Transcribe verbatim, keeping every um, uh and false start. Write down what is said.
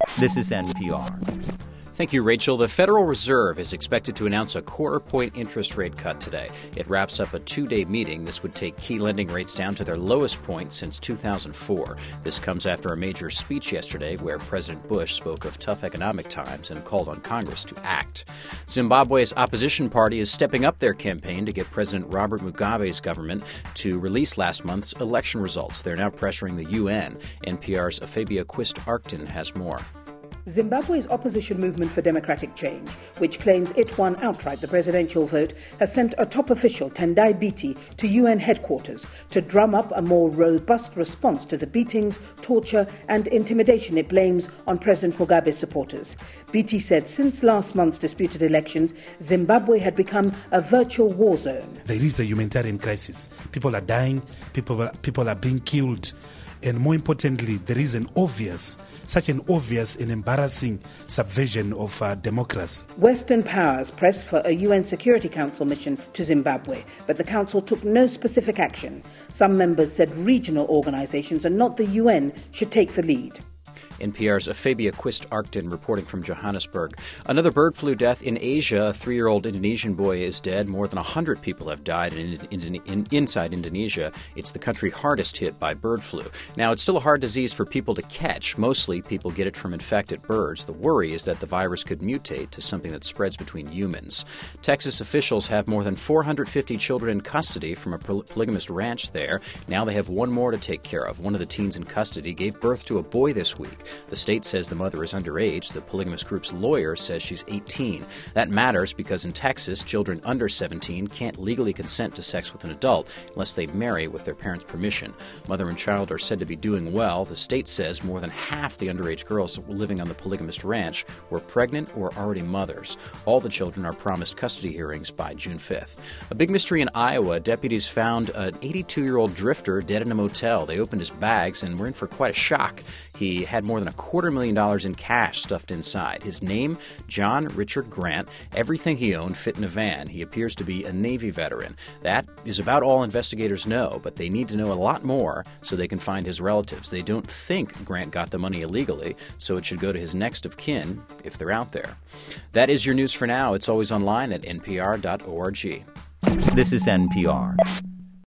This is N P R. Thank you, Rachel. The Federal Reserve is expected to announce a quarter-point interest rate cut today. It wraps up a two-day meeting. This would take key lending rates down to their lowest point since two thousand four. This comes after a major speech yesterday where President Bush spoke of tough economic times and called on Congress to act. Zimbabwe's opposition party is stepping up their campaign to get President Robert Mugabe's government to release last month's election results. They're now pressuring the U N. N P R's Afabia Quist-Arcton has more. Zimbabwe's opposition movement for democratic change, which claims it won outright the presidential vote, has sent a top official, Tendai Biti, to U N headquarters to drum up a more robust response to the beatings, torture and intimidation it blames on President Mugabe's supporters. Biti said since last month's disputed elections, Zimbabwe had become a virtual war zone. There is a humanitarian crisis. People are dying, people are, people are being killed. And more importantly, there is an obvious, such an obvious and embarrassing subversion of uh, democracy. Western powers pressed for a U N Security Council mission to Zimbabwe, but the Council took no specific action. Some members said regional organizations and not the U N should take the lead. N P R's Afabia Quist-Arcton reporting from Johannesburg. Another bird flu death in Asia. A three-year-old Indonesian boy is dead. More than one hundred people have died in, in, in, inside Indonesia. It's the country hardest hit by bird flu. Now, it's still a hard disease for people to catch. Mostly, people get it from infected birds. The worry is that the virus could mutate to something that spreads between humans. Texas officials have more than four hundred fifty children in custody from a polygamist ranch there. Now they have one more to take care of. One of the teens in custody gave birth to a boy this week. The state says the mother is underage. The polygamous group's lawyer says she's eighteen. That matters because in Texas, children under seventeen can't legally consent to sex with an adult unless they marry with their parents' permission. Mother and child are said to be doing well. The state says more than half the underage girls living on the polygamist ranch were pregnant or already mothers. All the children are promised custody hearings by June fifth. A big mystery in Iowa. Deputies found an eighty-two-year-old drifter dead in a motel. They opened his bags and were in for quite a shock. He had more than a quarter million dollars in cash stuffed inside. His name, John Richard Grant. Everything he owned fit in a van. He appears to be a Navy veteran. That is about all investigators know, but they need to know a lot more so they can find his relatives. They don't think Grant got the money illegally, so it should go to his next of kin if they're out there. That is your news for now. It's always online at N P R dot org. This is N P R.